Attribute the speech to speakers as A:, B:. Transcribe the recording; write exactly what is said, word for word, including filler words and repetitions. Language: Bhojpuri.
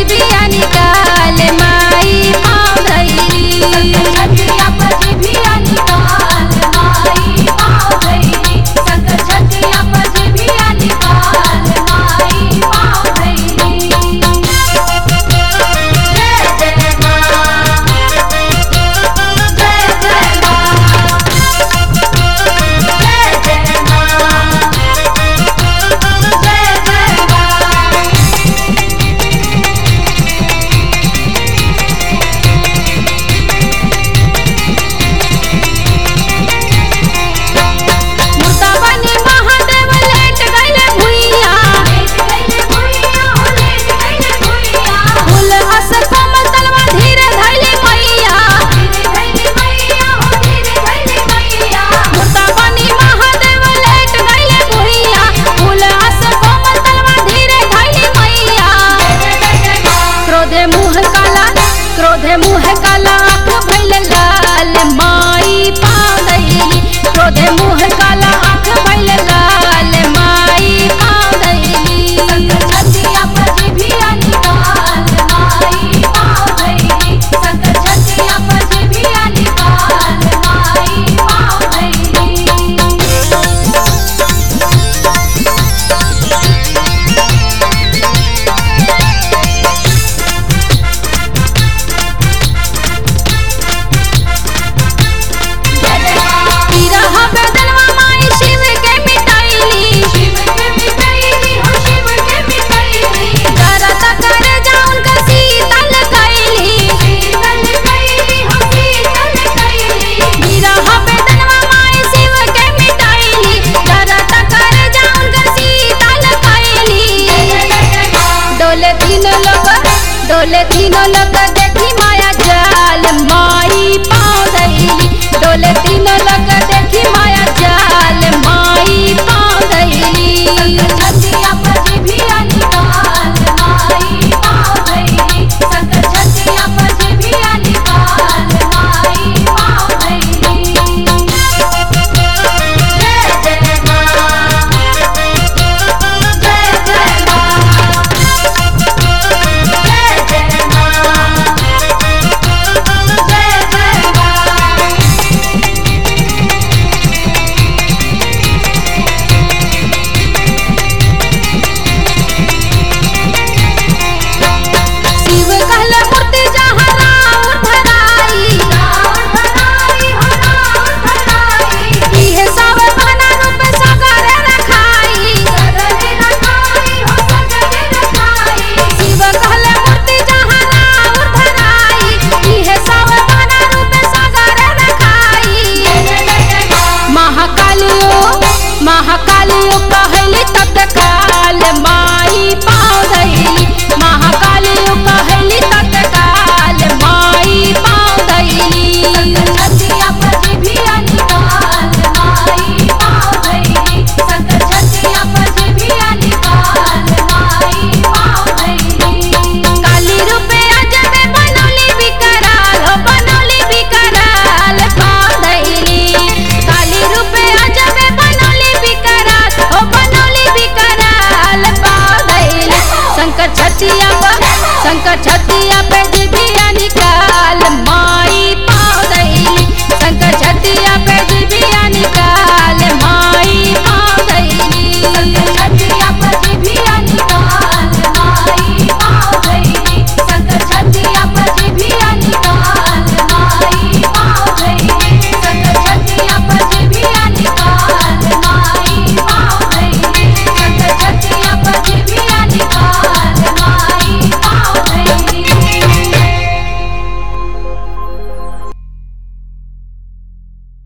A: जिभिया निकाल माई पाँव धइली।
B: छतिया पर जिभिया निकाल माई पाँव धइली। शंकर छतिया पर जिभिया निकाल माई पाँव धइली। जय जय माँ, जय जय माँ, जय जय माँ, जय जय माँ।
A: मुर्दा बनी महादेव लेट गइले भुइया।
B: लेट गइले भुइया हो लेट गइले भुइया।
A: फूल अस कोमल तलवा धीरे धइली मैया।
B: धीरे धइली मैया हो धीरे धइली मैया।
A: मुर्दा बनी महादेव लेट गइले भुइया। फूल अस कोमल तलवा धीरे धइली मैया।
B: जय जय माँ।
A: क्रोधे मुँह काला, क्रोधे मुँह काला आँख भइले लाल माई पाँव धइली। क्रोधे मुँह काला आँख भइले लाल माई पाँव धइली।
B: शंकर छतिया पर जिभिया निकाल माई पाँव धइली। शंकर छतिया पर जिभिया निकाल माई पाँव धइली।
A: पीरा हवे दलवा माई शिव के मिटाइली।
B: शिव के मिटाइली हो शिव के मिटाइली।
A: करत करे जाउन का शीतल कैली।
B: शीतल कैली हो शीतल कैली।
A: पीरा हवे दलवा माई शिव के मिटाइली। करत करे जाउन का शीतल कैली।
B: जय जय माँ।
A: डोले तीन लोग, डोले तीन लोग देखी माया जाल माई पाँव धइली। डोले तीन लोग देखी माया जाल माई पाँव धइली।
B: शंकर छतिया पर जिभिया निकाल माई पाँव धइली। शंकर छतिया पर जिभिया निकाल माई पाँव धइली। जय जय माँ, जय जय माँ, जय जय माँ, जय जय माँ।
A: शिव कहले मूर्ति जहाँ राउर धराई।
B: राउर धराई हो राउर धराई।
A: इहे सब बना रूप सगरे रखाई।
B: सगरे रखाई हो सगरे रखाई।
A: शिव कहले मूर्ति जहाँ राउर धराई। इहे सब बना रूप सगरे रखाई।
B: जय जय माँ।
A: महाकालियो, महाकालियो कहली तत्काल माई पाँव धइली। महाकालियो कहली तत्काल माई पाँव धइली।
B: शंकर छतिया पर जिभिया निकाल माई पाँव धइली। शंकर छतिया पर जिभिया निकाल माई पाँव धइली।
A: काली रूपे अजबे बनौली बिकराल हो बनौली बिकराल पाँव धइली। काली रूपे अजबे बनौली बिकराल हो बनौली बिकराल पाँव धइली। शंकर छतिया पर, शंकर छतिया